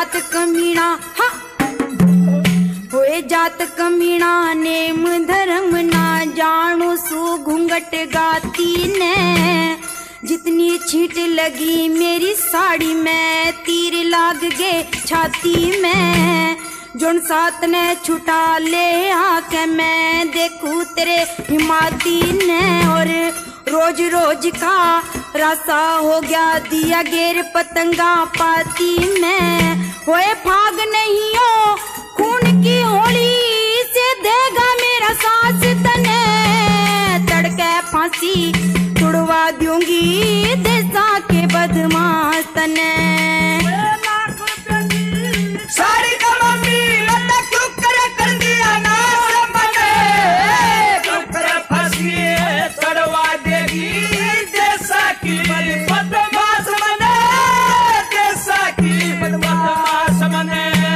जात कमीना, हाँ होए जात कमीना, नेम धर्म ना जानो सो घूंघट गाती ने। जितनी छींट लगी मेरी साड़ी में, तीर लाग गए छाती में। जोन साथ ने छुटा ले आके मैं देखूं तेरे हिमाती ने। और रोज रोज का रास्ता हो गया दिया गेर पतंगा पाती में। होए भाग नहीं हो खून की होली से देगा मेरा सांस तने। तड़के फांसी तुड़वा दूंगी देसा के बदमाश तने। सारी का मम्मी लता क्यों कर दिया ना मने। क्यों करे फांसी तुड़वा देगी देसा की बदमाश मने। देसा की बदमाश मने।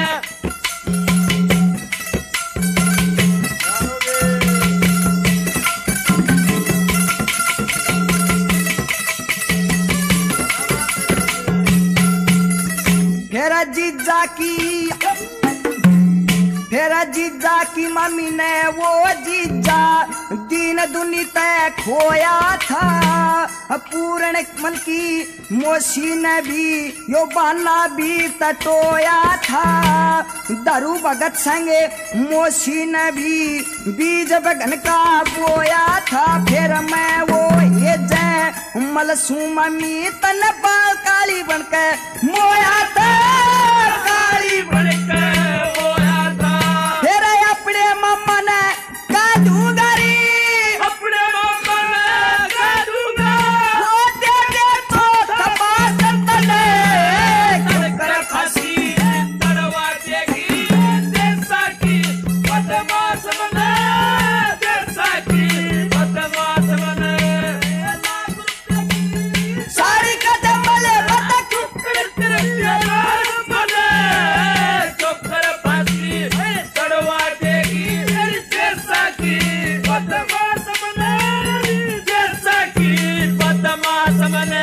फेरा जीजा की मम्मी ने वो जीजा दीन दुनी तय खोया था। पूर्ण मन की मोशी ने भी यो बहाना भी तटोया था। दारू भगत संगे मोशी ने भी बीज बगन का बोया था। फिर मैं वो ये जय मलसू मम्मी तन बाल काली बनके मोया था। काली बनके मोया था। फिर अपने मम्मा ने का दूंगा रे। अपने मम्मा ने का दूंगा। वो दे दे तो तपास तले। क्यों करे फांसी तड़वा देगी देसा की बदमाश बने। देसा की बदमाश बने। सारी कदम मले बता क्यों करते बने। क्यों करे फांसी तड़वा देगी देसा की बदमाश बने। देसा की बदमाश बने।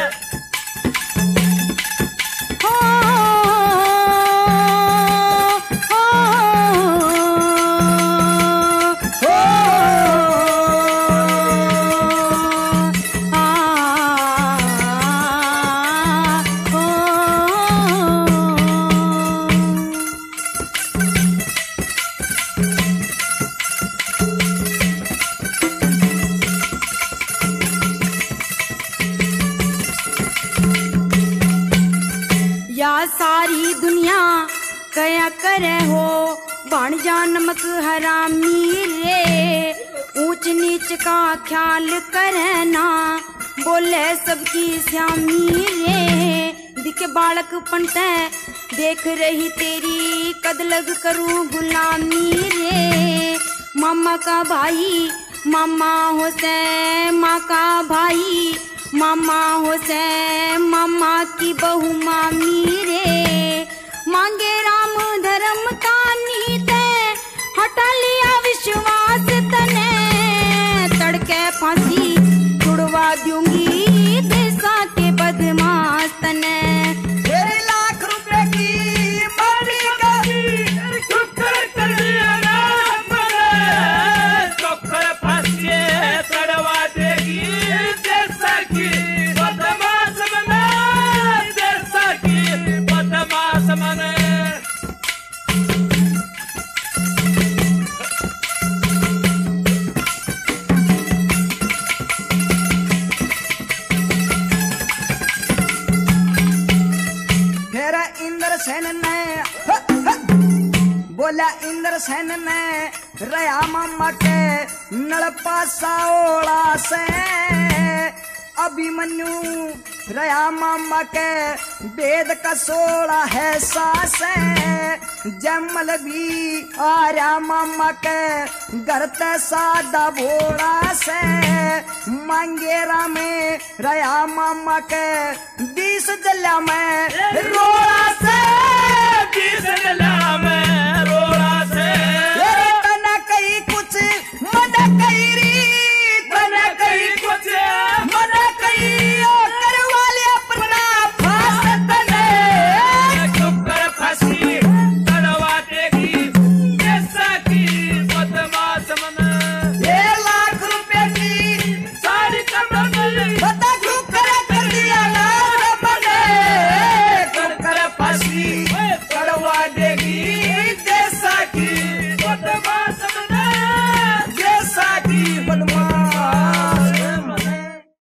या सारी दुनिया कया करे हो भाणजा नमक हरामी रे। ऊंच नीच का ख्याल करे ना बोले सबकी श्यामी रे। दिखे बालक पंटे देख रही तेरी कद लग करूं गुलामी रे। मामा का भाई मामा हुसैन, माँ का भाई मामा हुसैन, मामा की बहू मामी रे। मांगे राम धर्म का नीते हटा लिया विश्वास तने। तड़के फांसी छुड़वा दूंगी देसा के बदमाश तने। तेरे लाख रुपए की मम्मी का शुक्र कर दिया ना मने। शुक्र फांसी तड़वा देगी देसा की बदमाश बने। देसा की बदमाश बने। इंद्रसेन ने बोला इंद्रसेन ने रया मामा के नलपा साओड़ा से। अभिमन्यु रया मामा के वेद का सोड़ा है सास। जमल भी आर्या मामा के घर ते सादा भोड़ा से। मांगेरा में रया मामा के 20 जल्या में रोड़ा से। 20 जल्या में